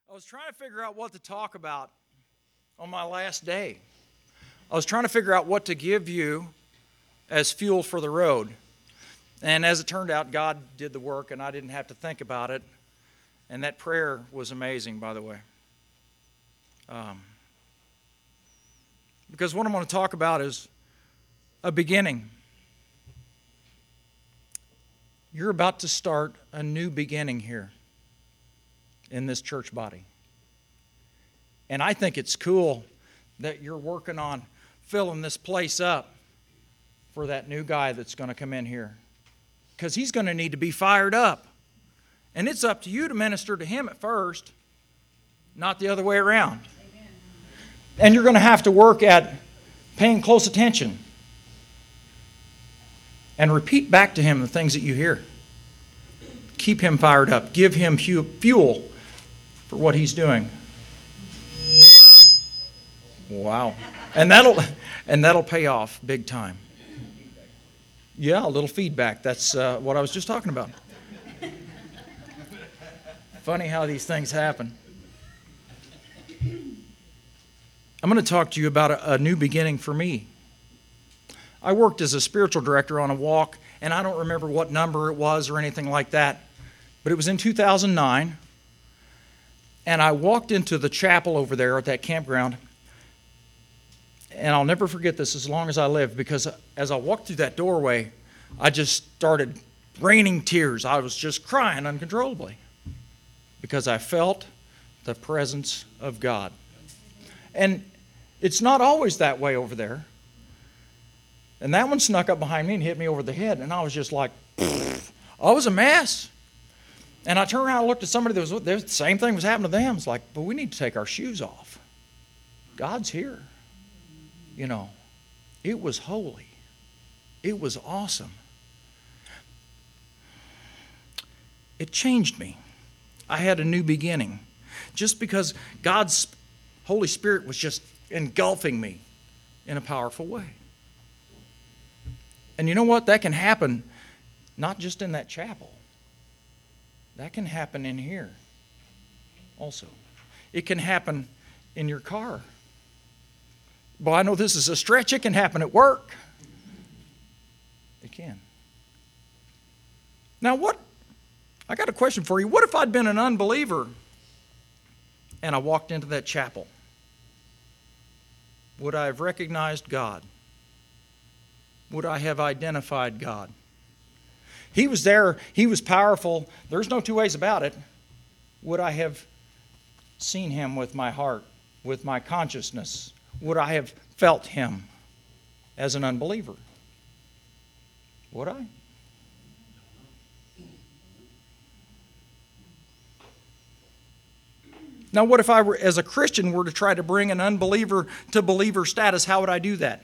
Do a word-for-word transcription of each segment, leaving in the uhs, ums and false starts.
I was trying to figure out what to talk about on my last day. I was trying to figure out what to give you as fuel for the road. And as it turned out, God did the work, and I didn't have to think about it. And that prayer was amazing, by the way. Um, because what I'm going to talk about is a beginning. You're about to start a new beginning here in this church body. And I think it's cool that you're working on filling this place up for that new guy that's going to come in here. Because he's going to need to be fired up. And it's up to you to minister to him at first, not the other way around. Amen. And you're going to have to work at paying close attention and repeat back to him the things that you hear. Keep him fired up. Give him fuel for what he's doing. Wow. And that'll and that'll pay off big time. Yeah, a little feedback. That's uh, what I was just talking about. Funny how these things happen. I'm going to talk to you about a, a new beginning for me. I worked as a spiritual director on a walk, and I don't remember what number it was or anything like that, but it was in two thousand nine, and I walked into the chapel over there at that campground, and I'll never forget this as long as I live, because as I walked through that doorway, I just started raining tears. I was just crying uncontrollably because I felt the presence of God. And it's not always that way over there. And that one snuck up behind me and hit me over the head, and I was just like, pfft. I was a mess. And I turned around and looked at somebody that was there. The same thing was happening to them. It's like, but we need to take our shoes off. God's here. You know, it was holy. It was awesome. It changed me. I had a new beginning. Just because God's Holy Spirit was just engulfing me in a powerful way. And you know what? That can happen not just in that chapel. That can happen in here also. It can happen in your car. Well, I know this is a stretch. It can happen at work. It can. Now, what? I got a question for you. What if I'd been an unbeliever and I walked into that chapel? Would I have recognized God? Would I have identified God? He was there. He was powerful. There's no two ways about it. Would I have seen him with my heart, with my consciousness? Would I have felt him as an unbeliever? Would I? Now, what if I, were, as a Christian, were to try to bring an unbeliever to believer status? How would I do that?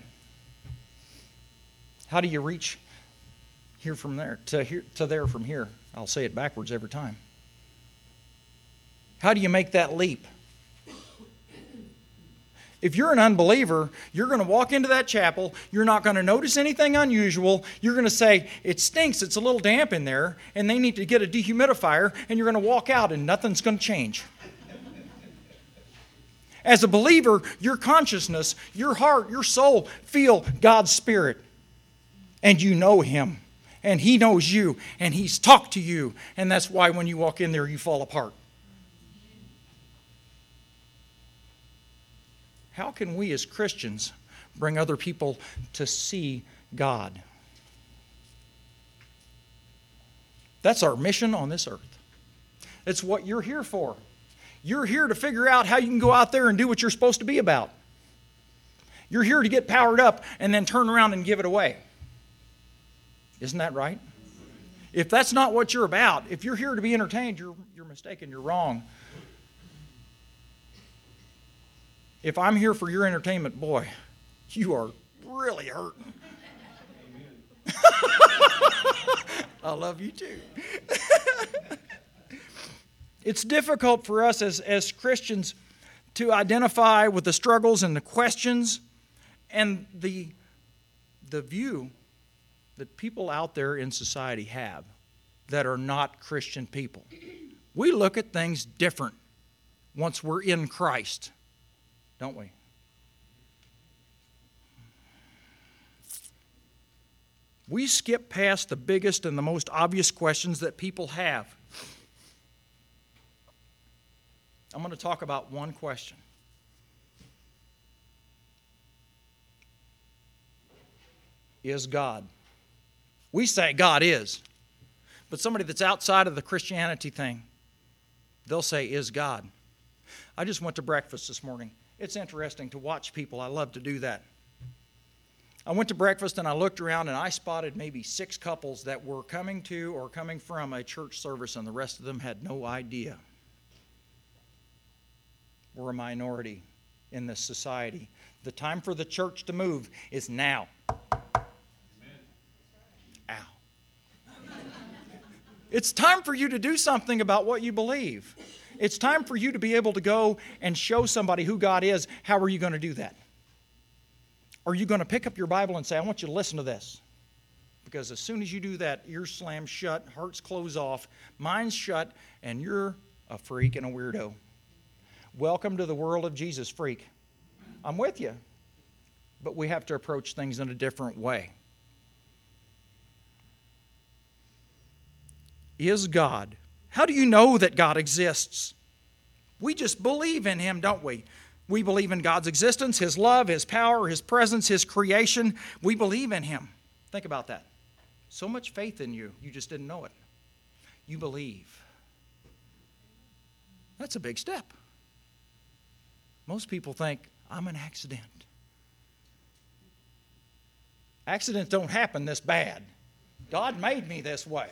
How do you reach here from there to here to there from here? I'll say it backwards every time. How do you make that leap? If you're an unbeliever, you're going to walk into that chapel. You're not going to notice anything unusual. You're going to say, it stinks, it's a little damp in there, and they need to get a dehumidifier, and you're going to walk out, and nothing's going to change. As a believer, your consciousness, your heart, your soul feel God's Spirit. And you know Him. And He knows you. And He's talked to you. And that's why when you walk in there, you fall apart. How can we as Christians bring other people to see God? That's our mission on this earth. It's what you're here for. You're here to figure out how you can go out there and do what you're supposed to be about. You're here to get powered up and then turn around and give it away. Isn't that right? If that's not what you're about, if you're here to be entertained, you're, you're mistaken, you're wrong. If I'm here for your entertainment, boy, you are really hurting. I love you too. It's difficult for us as, as Christians to identify with the struggles and the questions and the, the view that people out there in society have that are not Christian people. We look at things different once we're in Christ, don't we? We skip past the biggest and the most obvious questions that people have. I'm going to talk about one question. Is God? We say God is. But somebody that's outside of the Christianity thing, they'll say, is God? I just went to breakfast this morning. It's interesting to watch people. I love to do that. I went to breakfast and I looked around and I spotted maybe six couples that were coming to or coming from a church service, and the rest of them had no idea. We're a minority in this society. The time for the church to move is now. Ow. It's time for you to do something about what you believe. It's time for you to be able to go and show somebody who God is. How are you going to do that? Are you going to pick up your Bible and say, I want you to listen to this? Because as soon as you do that, ears slam shut, hearts close off, minds shut, and you're a freak and a weirdo. Welcome to the world of Jesus, freak. I'm with you. But we have to approach things in a different way. Is God? How do you know that God exists? We just believe in Him, don't we? We believe in God's existence, His love, His power, His presence, His creation. We believe in Him. Think about that. So much faith in you, you just didn't know it. You believe. That's a big step. Most people think, I'm an accident. Accidents don't happen this bad. God made me this way.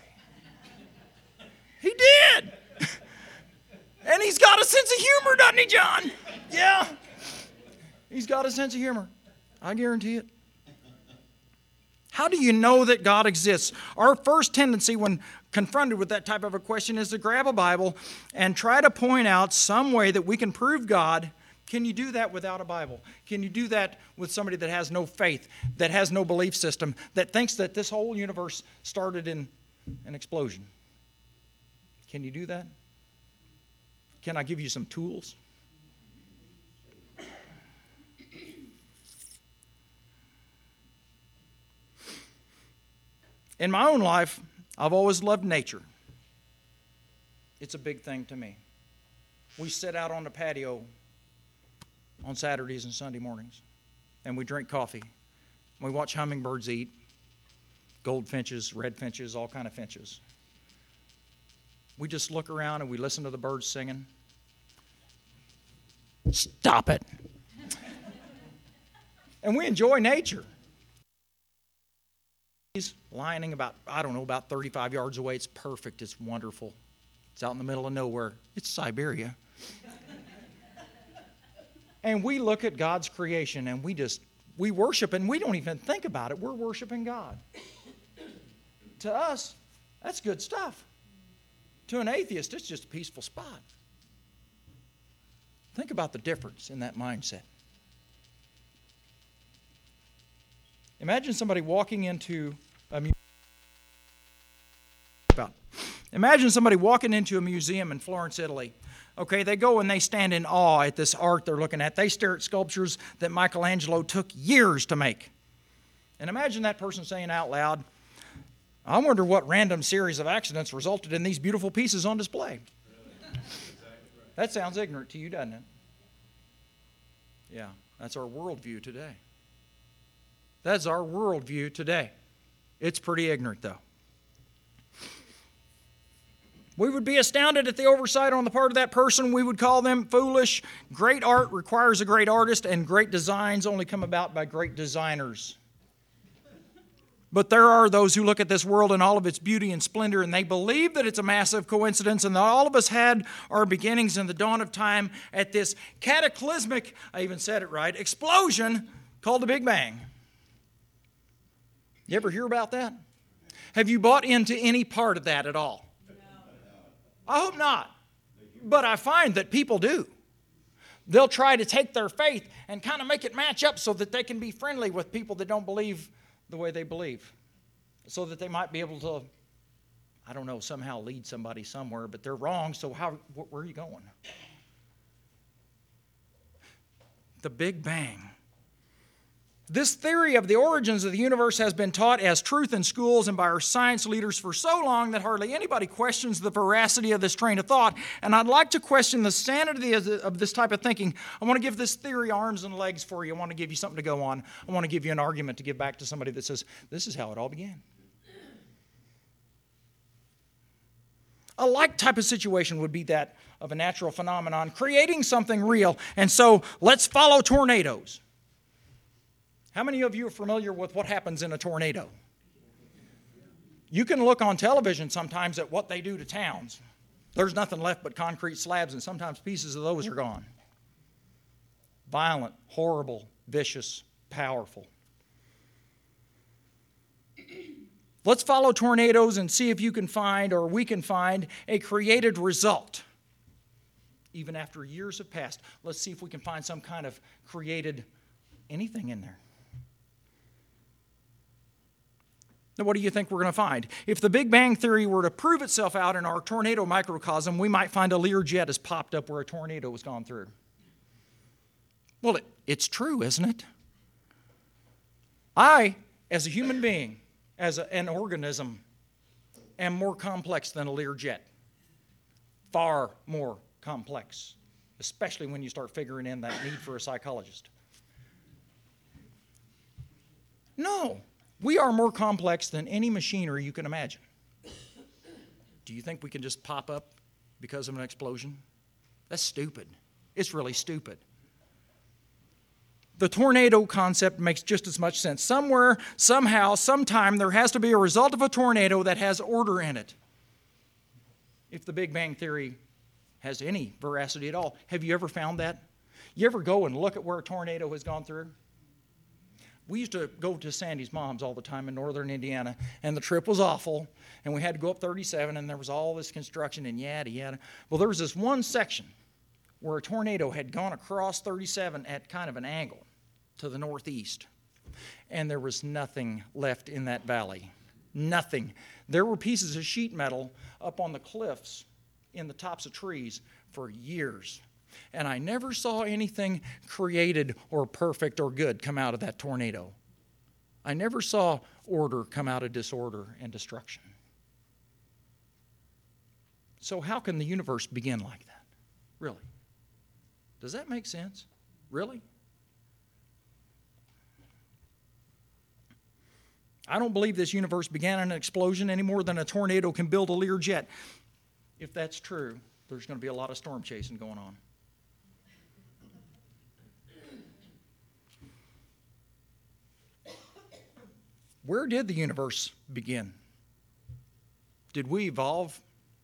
He did. And He's got a sense of humor, doesn't He, John? Yeah. He's got a sense of humor. I guarantee it. How do you know that God exists? Our first tendency when confronted with that type of a question is to grab a Bible and try to point out some way that we can prove God. Can you do that without a Bible? Can you do that with somebody that has no faith, that has no belief system, that thinks that this whole universe started in an explosion? Can you do that? Can I give you some tools? In my own life, I've always loved nature. It's a big thing to me. We sit out on the patio on Saturdays and Sunday mornings, and we drink coffee. We watch hummingbirds eat, goldfinches, red finches, all kind of finches. We just look around and we listen to the birds singing. Stop it. And we enjoy nature. He's lining about, I don't know, about thirty-five yards away. It's perfect. It's wonderful. It's out in the middle of nowhere. It's Siberia. And we look at God's creation and we just, we worship, and we don't even think about it. We're worshiping God. To us, that's good stuff. To an atheist, it's just a peaceful spot. Think about the difference in that mindset. Imagine somebody walking into a museum. Imagine somebody walking into a museum in Florence, Italy. Okay, they go and they stand in awe at this art they're looking at. They stare at sculptures that Michelangelo took years to make. And imagine that person saying out loud, I wonder what random series of accidents resulted in these beautiful pieces on display. That sounds ignorant to you, doesn't it? Yeah, that's our worldview today. That's our worldview today. It's pretty ignorant, though. We would be astounded at the oversight on the part of that person. We would call them foolish. Great art requires a great artist, and great designs only come about by great designers. But there are those who look at this world in all of its beauty and splendor, and they believe that it's a massive coincidence, and that all of us had our beginnings in the dawn of time at this cataclysmic, I even said it right, explosion called the Big Bang. You ever hear about that? Have you bought into any part of that at all? No. I hope not. But I find that people do. They'll try to take their faith and kind of make it match up so that they can be friendly with people that don't believe the way they believe, so that they might be able to, I don't know, somehow lead somebody somewhere, but they're wrong, so how, where are you going? The Big Bang. This theory of the origins of the universe has been taught as truth in schools and by our science leaders for so long that hardly anybody questions the veracity of this train of thought. And I'd like to question the sanity of this type of thinking. I want to give this theory arms and legs for you. I want to give you something to go on. I want to give you an argument to give back to somebody that says, this is how it all began. A like type of situation would be that of a natural phenomenon creating something real. And so let's follow tornadoes. How many of you are familiar with what happens in a tornado? You can look on television sometimes at what they do to towns. There's nothing left but concrete slabs, and sometimes pieces of those are gone. Violent, horrible, vicious, powerful. Let's follow tornadoes and see if you can find, or we can find, a created result. Even after years have passed, let's see if we can find some kind of created anything in there. Now, what do you think we're going to find? If the Big Bang Theory were to prove itself out in our tornado microcosm, we might find a Learjet has popped up where a tornado has gone through. Well, it, it's true, isn't it? I, as a human being, as a, an organism, am more complex than a Learjet. Far more complex, especially when you start figuring in that need for a psychologist. No. We are more complex than any machinery you can imagine. Do you think we can just pop up because of an explosion? That's stupid. It's really stupid. The tornado concept makes just as much sense. Somewhere, somehow, sometime, there has to be a result of a tornado that has order in it. If the Big Bang Theory has any veracity at all. Have you ever found that? You ever go and look at where a tornado has gone through? We used to go to Sandy's mom's all the time in northern Indiana, and the trip was awful, and we had to go up thirty-seven, and there was all this construction and yada, yada. Well, there was this one section where a tornado had gone across thirty-seven at kind of an angle to the northeast, and there was nothing left in that valley. Nothing. There were pieces of sheet metal up on the cliffs in the tops of trees for years. And I never saw anything created or perfect or good come out of that tornado. I never saw order come out of disorder and destruction. So how can the universe begin like that? Really? Does that make sense? Really? I don't believe this universe began in an explosion any more than a tornado can build a Learjet. If that's true, there's going to be a lot of storm chasing going on. Where did the universe begin? Did we evolve?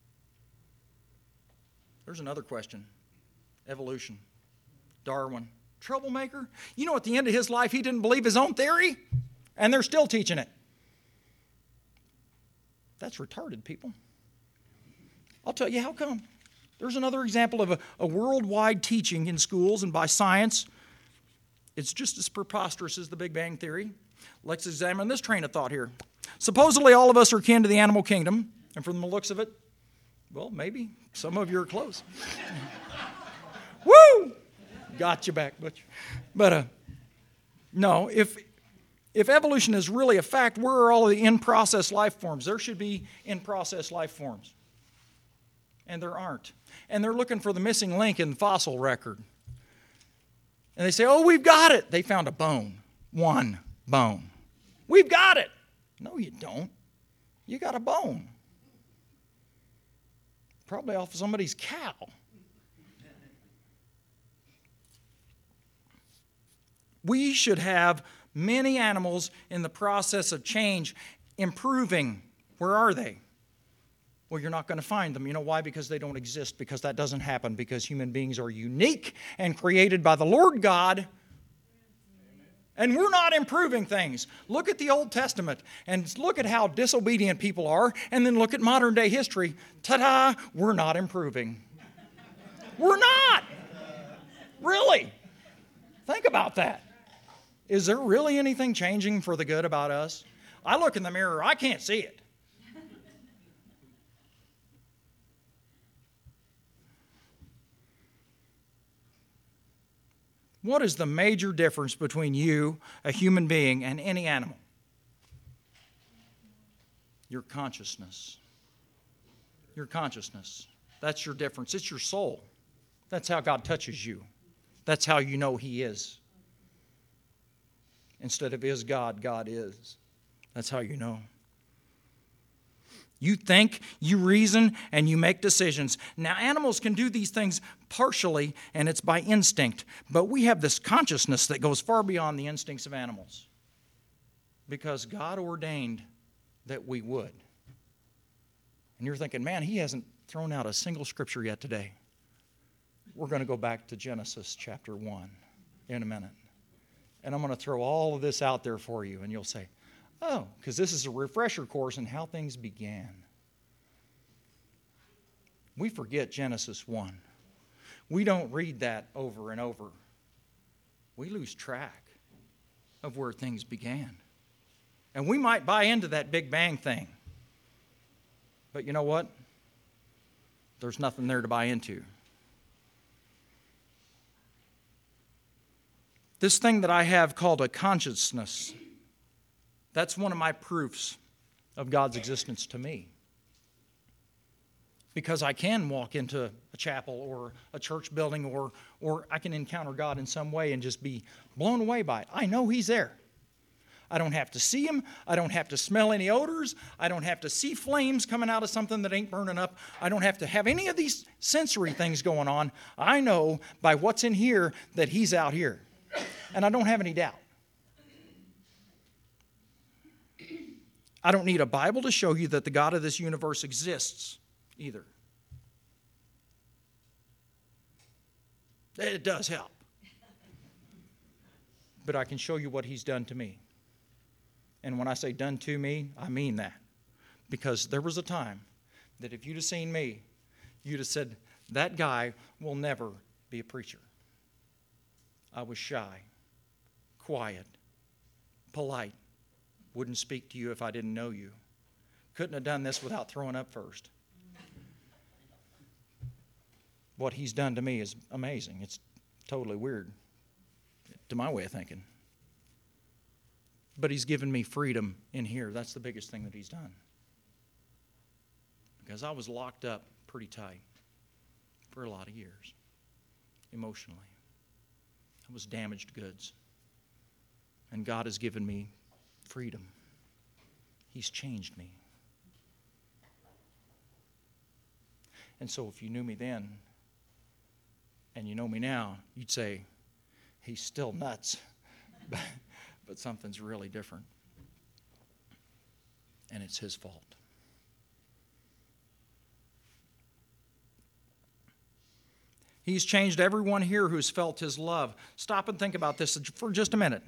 There's another question. Evolution. Darwin. Troublemaker. You know, at the end of his life, he didn't believe his own theory, and they're still teaching it. That's retarded, people. I'll tell you how come. There's another example of a, a worldwide teaching in schools and by science. It's just as preposterous as the Big Bang Theory. Let's examine this train of thought here. Supposedly all of us are kin to the animal kingdom, and from the looks of it, well, maybe some of you are close. Woo! Got you back, Butch. But uh, no, if if evolution is really a fact, where are all of the in-process life forms? There should be in-process life forms. And there aren't. And they're looking for the missing link in the fossil record. And they say, oh, we've got it. They found a bone. One bone. We've got it. No, you don't. You got a bone. Probably off of somebody's cow. We should have many animals in the process of change, improving. Where are they? Well, you're not going to find them. You know why? Because they don't exist, because that doesn't happen, because human beings are unique and created by the Lord God. And we're not improving things. Look at the Old Testament and look at how disobedient people are, and then look at modern day history. Ta-da! We're not improving. We're not! Really? Think about that. Is there really anything changing for the good about us? I look in the mirror, I can't see it. What is the major difference between you, a human being, and any animal? Your consciousness. Your consciousness. That's your difference. It's your soul. That's how God touches you. That's how you know He is. Instead of is God, God is. That's how you know. You think, you reason, and you make decisions. Now, animals can do these things partially, and it's by instinct. But we have this consciousness that goes far beyond the instincts of animals. Because God ordained that we would. And you're thinking, man, He hasn't thrown out a single scripture yet today. We're going to go back to Genesis chapter one in a minute. And I'm going to throw all of this out there for you, and you'll say, oh, because this is a refresher course on how things began. We forget Genesis one. We don't read that over and over. We lose track of where things began. And we might buy into that Big Bang thing. But you know what? There's nothing there to buy into. This thing that I have called a consciousness, that's one of my proofs of God's existence to me. Because I can walk into a chapel or a church building, or, or I can encounter God in some way and just be blown away by it. I know He's there. I don't have to see Him. I don't have to smell any odors. I don't have to see flames coming out of something that ain't burning up. I don't have to have any of these sensory things going on. I know by what's in here that He's out here. And I don't have any doubt. I don't need a Bible to show you that the God of this universe exists either. It does help. But I can show you what He's done to me. And when I say done to me, I mean that. Because there was a time that if you'd have seen me, you'd have said, that guy will never be a preacher. I was shy, quiet, polite, wouldn't speak to you if I didn't know you. Couldn't have done this without throwing up first. What He's done to me is amazing. It's totally weird to my way of thinking. But He's given me freedom in here. That's the biggest thing that He's done. Because I was locked up pretty tight for a lot of years, emotionally. I was damaged goods. And God has given me freedom. He's changed me. And so if you knew me then, and you know me now, you'd say, he's still nuts. but, but something's really different. And it's His fault. He's changed everyone here who's felt His love. Stop and think about this for just a minute.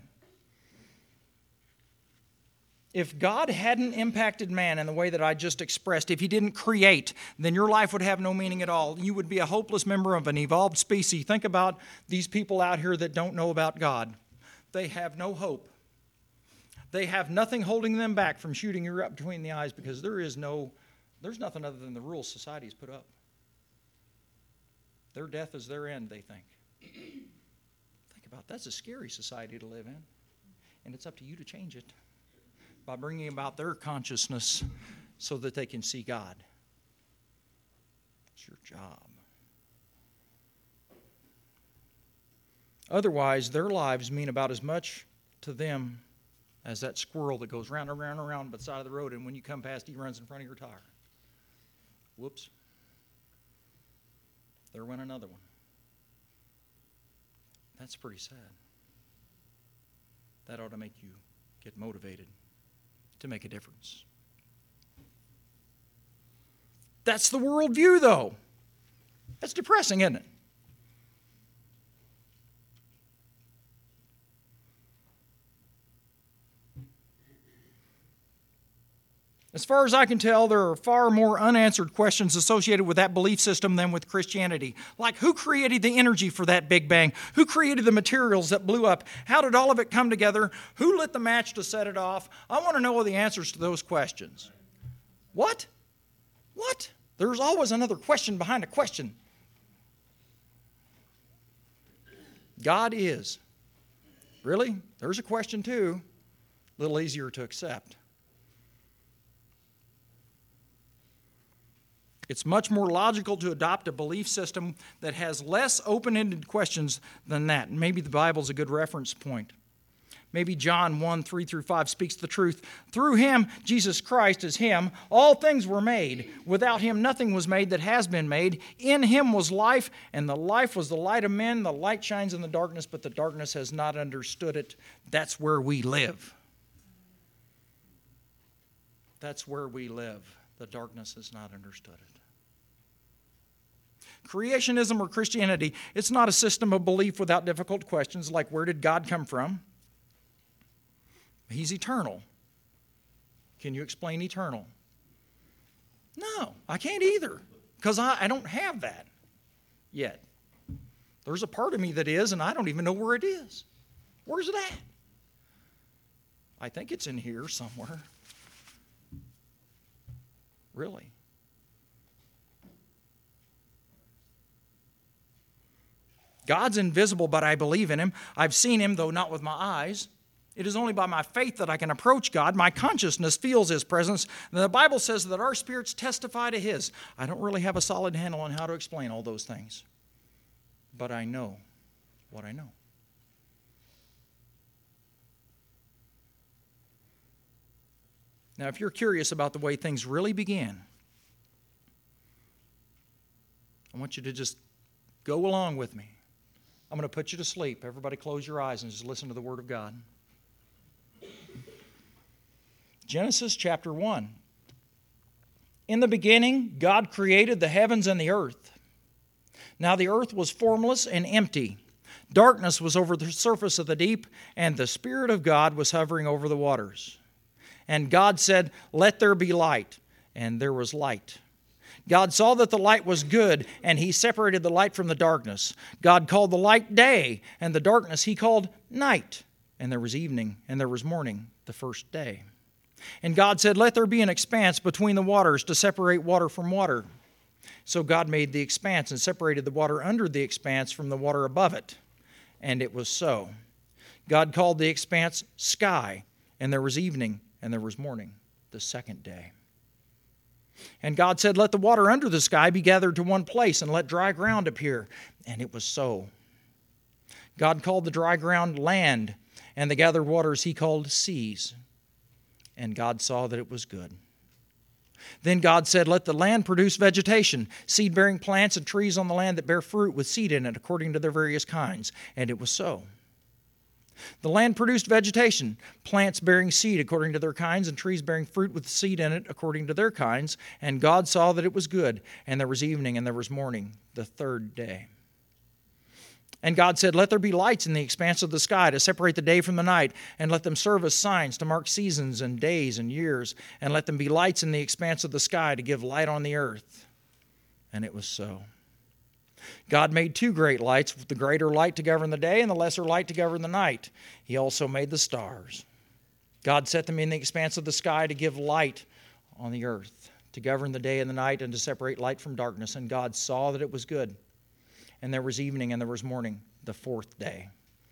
If God hadn't impacted man in the way that I just expressed, if He didn't create, then your life would have no meaning at all. You would be a hopeless member of an evolved species. Think about these people out here that don't know about God. They have no hope. They have nothing holding them back from shooting you up between the eyes, because there is no, there's nothing other than the rules society has put up. Their death is their end, they think. Think about it. That's a scary society to live in. And it's up to you to change it by bringing about their consciousness so that they can see God. It's your job. Otherwise, their lives mean about as much to them as that squirrel that goes round and round and round by the side of the road, and when you come past, he runs in front of your tire. Whoops. There went another one. That's pretty sad. That ought to make you get motivated to make a difference. That's the worldview, though. That's depressing, isn't it? As far as I can tell, there are far more unanswered questions associated with that belief system than with Christianity. Like, who created the energy for that Big Bang? Who created the materials that blew up? How did all of it come together? Who lit the match to set it off? I want to know the answers to those questions. What? What? There's always another question behind a question. God is. Really? There's a question too. A little easier to accept. It's much more logical to adopt a belief system that has less open-ended questions than that. Maybe the Bible's a good reference point. Maybe John one, three through five speaks the truth. Through him, Jesus Christ is him, all things were made. Without him, nothing was made that has been made. In him was life, and the life was the light of men. The light shines in the darkness, but the darkness has not understood it. That's where we live. That's where we live. The darkness has not understood it. Creationism or Christianity, it's not a system of belief without difficult questions like where did God come from? He's eternal. Can you explain eternal? No, I can't either, because I, I don't have that yet. There's a part of me that is, and I don't even know where it is. Where's it at? I think it's in here somewhere. Really? God's invisible, but I believe in him. I've seen him, though not with my eyes. It is only by my faith that I can approach God. My consciousness feels his presence. And the Bible says that our spirits testify to his. I don't really have a solid handle on how to explain all those things. But I know what I know. Now, if you're curious about the way things really began, I want you to just go along with me. I'm going to put you to sleep. Everybody close your eyes and just listen to the Word of God. Genesis chapter one. In the beginning, God created the heavens and the earth. Now the earth was formless and empty. Darkness was over the surface of the deep, and the Spirit of God was hovering over the waters. And God said, "Let there be light." And there was light. God saw that the light was good, and he separated the light from the darkness. God called the light day, and the darkness he called night. And there was evening, and there was morning, the first day. And God said, "Let there be an expanse between the waters to separate water from water." So God made the expanse and separated the water under the expanse from the water above it. And it was so. God called the expanse sky, and there was evening, and there was morning, the second day. And God said, "Let the water under the sky be gathered to one place, and let dry ground appear." And it was so. God called the dry ground land, and the gathered waters he called seas. And God saw that it was good. Then God said, "Let the land produce vegetation, seed-bearing plants and trees on the land that bear fruit with seed in it according to their various kinds." And it was so. The land produced vegetation, plants bearing seed according to their kinds, and trees bearing fruit with seed in it according to their kinds. And God saw that it was good, and there was evening, and there was morning, the third day. And God said, "Let there be lights in the expanse of the sky to separate the day from the night, and let them serve as signs to mark seasons and days and years, and let them be lights in the expanse of the sky to give light on the earth." And it was so. God made two great lights, the greater light to govern the day and the lesser light to govern the night. He also made the stars. God set them in the expanse of the sky to give light on the earth, to govern the day and the night, and to separate light from darkness. And God saw that it was good. And there was evening and there was morning, the fourth day.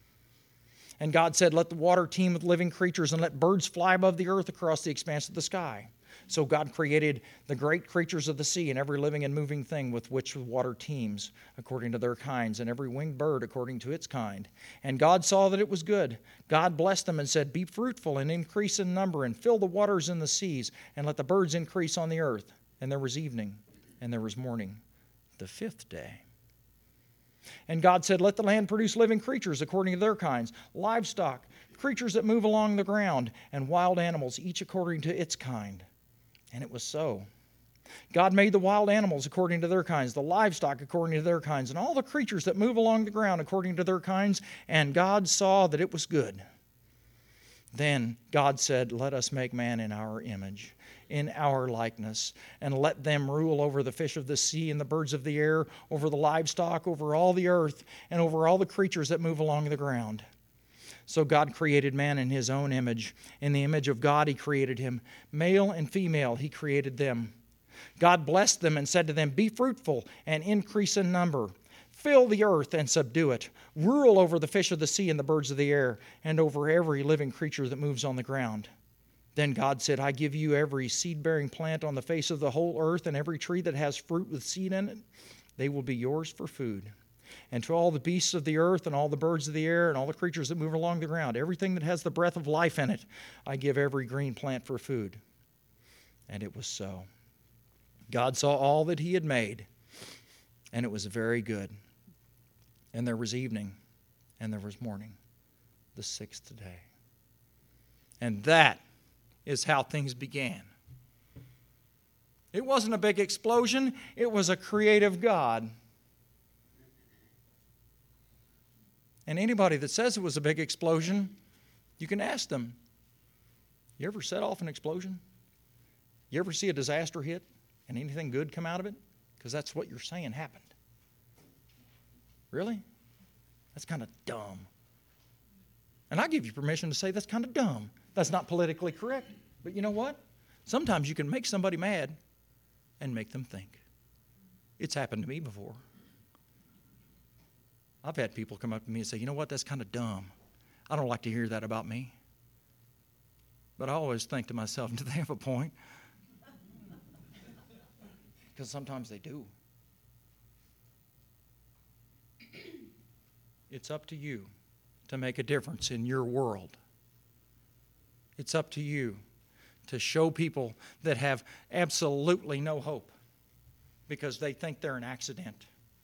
And God said, "Let the water teem with living creatures, and let birds fly above the earth across the expanse of the sky." So God created the great creatures of the sea, and every living and moving thing with which the water teems, according to their kinds, and every winged bird according to its kind. And God saw that it was good. God blessed them and said, "Be fruitful and increase in number, and fill the waters in the seas, and let the birds increase on the earth." And there was evening, and there was morning, the fifth day. And God said, "Let the land produce living creatures according to their kinds, livestock, creatures that move along the ground, and wild animals, each according to its kind." And it was so. God made the wild animals according to their kinds, the livestock according to their kinds, and all the creatures that move along the ground according to their kinds. And God saw that it was good. Then God said, "Let us make man in our image, in our likeness, and let them rule over the fish of the sea and the birds of the air, over the livestock, over all the earth, and over all the creatures that move along the ground." So God created man in his own image. In the image of God he created him. Male and female he created them. God blessed them and said to them, "Be fruitful and increase in number. Fill the earth and subdue it. Rule over the fish of the sea and the birds of the air, and over every living creature that moves on the ground." Then God said, "I give you every seed-bearing plant on the face of the whole earth, and every tree that has fruit with seed in it. They will be yours for food. And to all the beasts of the earth, and all the birds of the air, and all the creatures that move along the ground, everything that has the breath of life in it, I give every green plant for food." And it was so. God saw all that he had made, and it was very good. And there was evening, and there was morning, the sixth day. And that is how things began. It wasn't a big explosion. It was a creative God. And anybody that says it was a big explosion, you can ask them, you ever set off an explosion? You ever see a disaster hit and anything good come out of it? Because that's what you're saying happened. Really? That's kind of dumb. And I give you permission to say that's kind of dumb. That's not politically correct. But you know what? Sometimes you can make somebody mad and make them think. It's happened to me before. I've had people come up to me and say, "You know what? That's kind of dumb. I don't like to hear that about me." But I always think to myself, do they have a point? Because sometimes they do. It's up to you to make a difference in your world. It's up to you to show people that have absolutely no hope because they think they're an accident.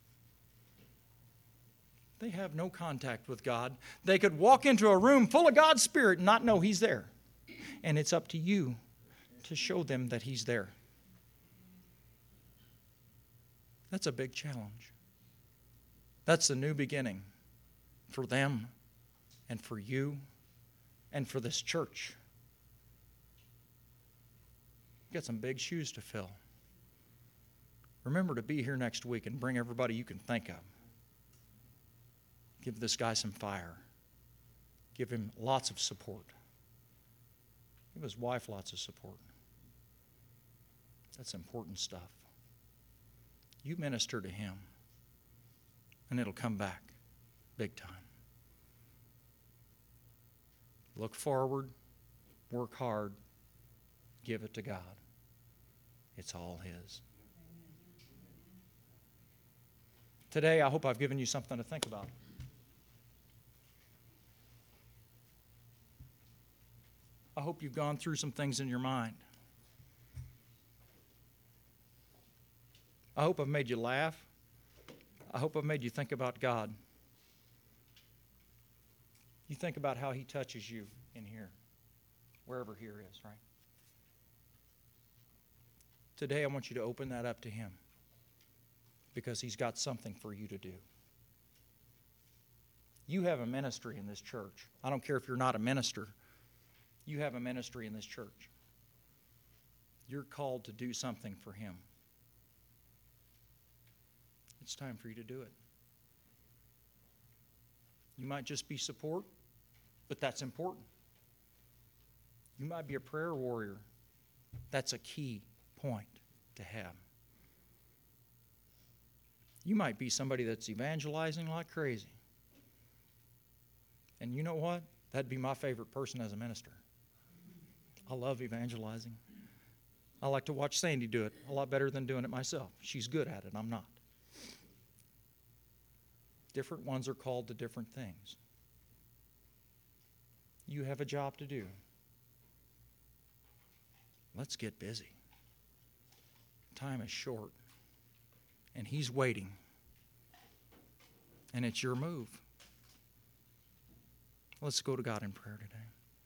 They have no contact with God. They could walk into a room full of God's Spirit and not know He's there. And it's up to you to show them that He's there. That's a big challenge. That's the new beginning for them and for you and for this church. You've got some big shoes to fill. Remember to be here next week and bring everybody you can think of. Give this guy some fire. Give him lots of support. Give his wife lots of support. That's important stuff. You minister to him, and it'll come back big time. Look forward, work hard, give it to God. It's all His. Today, I hope I've given you something to think about. I hope you've gone through some things in your mind. I hope I've made you laugh. I hope I've made you think about God. You think about how He touches you in here, wherever here is, right? Today, I want you to open that up to Him because He's got something for you to do. You have a ministry in this church. I don't care if you're not a minister. You have a ministry in this church. You're called to do something for Him. It's time for you to do it. You might just be support, but that's important. You might be a prayer warrior. That's a key point to have. You might be somebody that's evangelizing like crazy. And you know what? That'd be my favorite person as a minister. I love evangelizing. I like to watch Sandy do it a lot better than doing it myself. She's good at it. I'm not. Different ones are called to different things. You have a job to do. Let's get busy. Time is short, and He's waiting. And it's your move. Let's go to God in prayer today.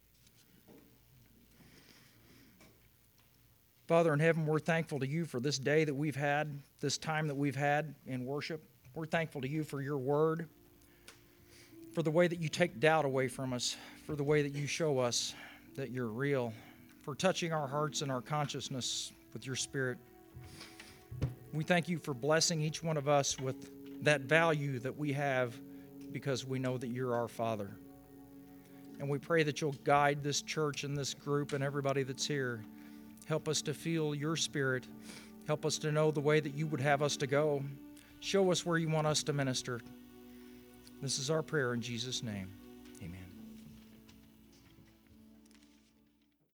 Father in heaven, we're thankful to You for this day that we've had, this time that we've had in worship. We're thankful to You for Your word, for the way that You take doubt away from us, for the way that You show us that You're real, for touching our hearts and our consciousness with Your Spirit. We thank You for blessing each one of us with that value that we have because we know that You're our Father. And we pray that You'll guide this church and this group and everybody that's here. Help us to feel Your Spirit. Help us to know the way that You would have us to go. Show us where you want us to minister. This is our prayer in Jesus' name.